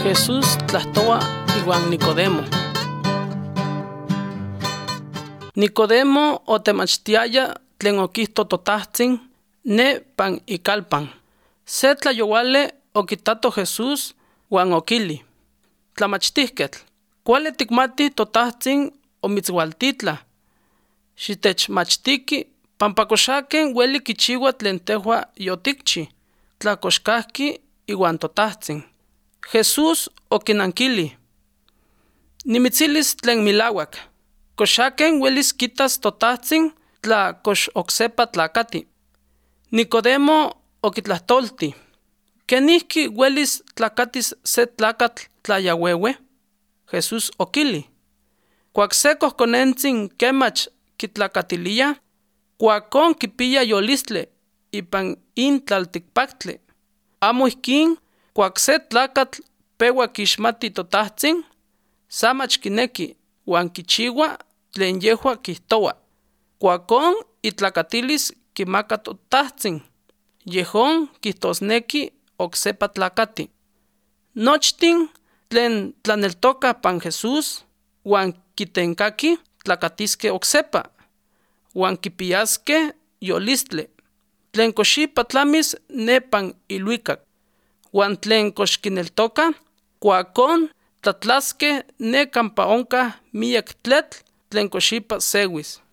Jesús tlahtoa iwan Nicodemo. Nicodemo otemachtiaya tlen okihto totajtzin ne pan ikalpan. Se tlayouale okitato Jesús wan okili: Tlamachtihketl, kuali tikmati totajtzin omitzwaltitla. Xitechmachtiki pampa koxaken ueli kichiua tlen tehua yotikchi, tlakoxkahki iwan totajtzin. Jesús okinankili: Nimitzilis tlen milauak, koxaken uelis kitas totajtzin tla kox oksepa tlakati. Nicodemo okitlahtolti: ¿Kenihki uelis tlakatis se tlakatl tlayawewe? Jesús okili: Kuak se kohkonentzin kemach kitlakatilia, kuakon kipia yolistle ipan intlaltikpaktli. Amo ihkin, kuak se tlakatl pewa kixmati totajtzin, samach kineki wan kichiua tlen yehua kihtoa. Kuakon itlakatilis kimaka totajtzin, yehon kihtosneki oksepa tlakati. Nochtin tlen tlaneltoka pan Jesús wan kitenkaki tlakatiske oksepa, wan kipiaske yolistle, tlen koxipa tlamis ne pan iluikak, wan tlen kox kineltoka, kuakon tlatlaske ne kampa onka miek tletl tlen koxipa sewis.